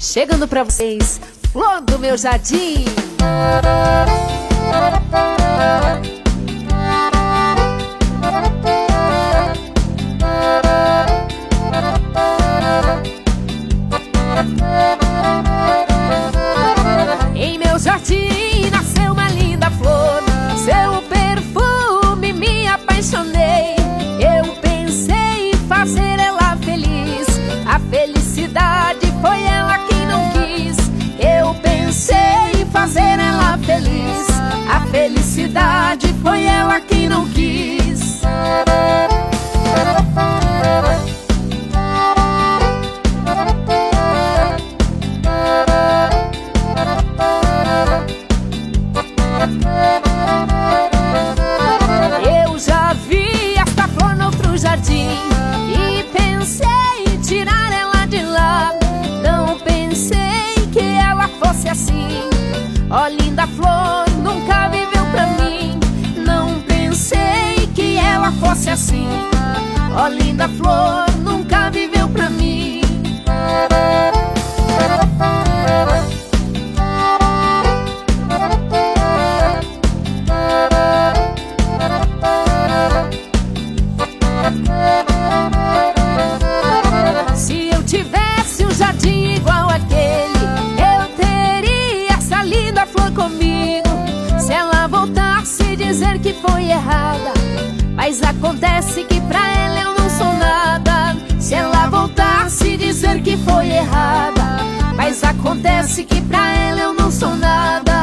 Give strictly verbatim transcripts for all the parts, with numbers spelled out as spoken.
Chegando pra vocês, Flor do Meu Jardim. Em meu jardim nasceu uma linda flor, seu perfume me apaixonei. Eu pensei em fazer ela feliz, a felicidade foi ela quem não quis. Eu pensei em fazer ela feliz, a felicidade foi ela quem não quis. Eu já vi esta flor no outro jardim e pensei em tirar ela de lá. Não pensei que ela fosse assim. Ó, linda flor, nunca viveu pra mim. Não pensei que ela fosse assim. Ó, linda flor, nunca viveu pra mim. Se eu tivesse um jardim igual aquele, eu teria essa linda flor comigo. Se ela voltasse dizer que foi errada, mas acontece que pra ela eu não sou nada. Se ela voltasse dizer que foi errada, mas acontece que pra ela eu não sou nada.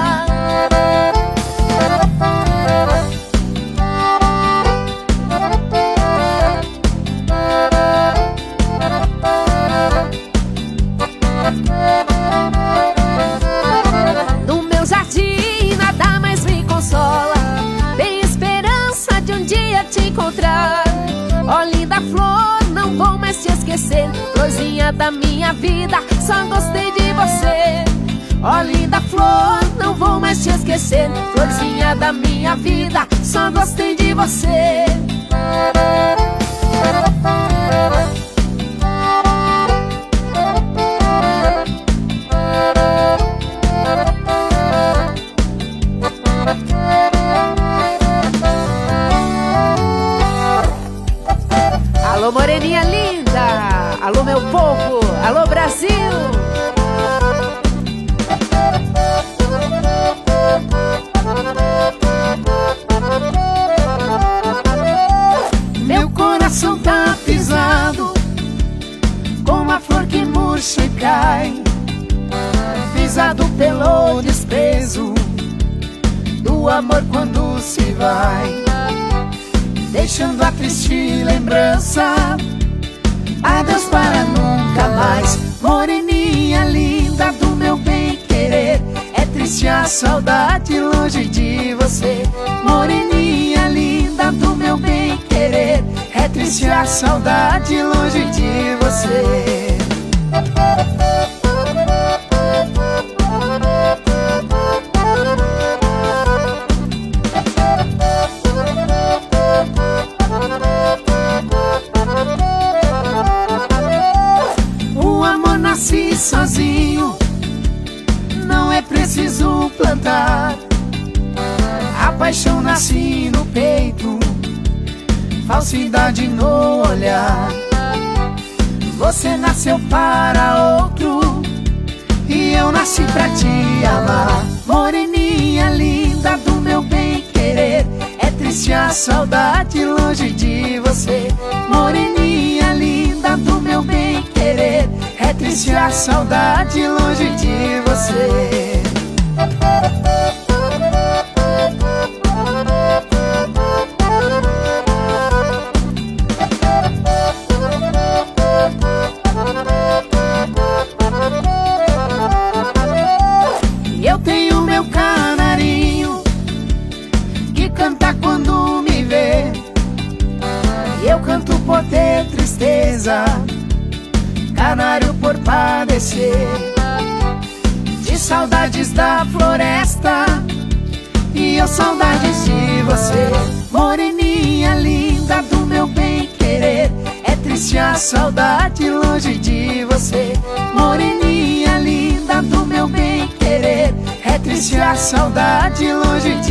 No meu jardim nada mais me consola, tenho esperança de um dia te encontrar. Ó, linda flor, não vou mais te esquecer, florzinha da minha vida, só gostei de você. Ó, linda flor, não vou mais te esquecer, florzinha da minha vida, só gostei de você. Alô, moreninha linda, alô, meu povo, alô, Brasil. Meu coração tá pisado como a flor que murcha e cai, pisado pelo desprezo do amor quando se vai, deixando a triste lembrança, adeus para nunca mais. Moreninha linda do meu bem querer, é triste a saudade longe de você. Moreninha linda do meu bem querer, é triste a saudade longe de você. O amor nasce sozinho, não é preciso plantar. A paixão nasce no peito, falsidade no olhar. Você nasceu para outro e eu nasci pra te amar. Moreninha linda do meu bem querer, é triste a saudade longe de você. Moreninha linda do meu bem querer, é triste a saudade longe de você. Eu tenho meu canarinho que canta quando me vê. Eu canto por ter tristeza, canário por padecer de saudades da floresta, e eu saudades de você. Moreninha linda do meu bem querer, é triste a saudade longe de você. Moreninha linda a saudade longe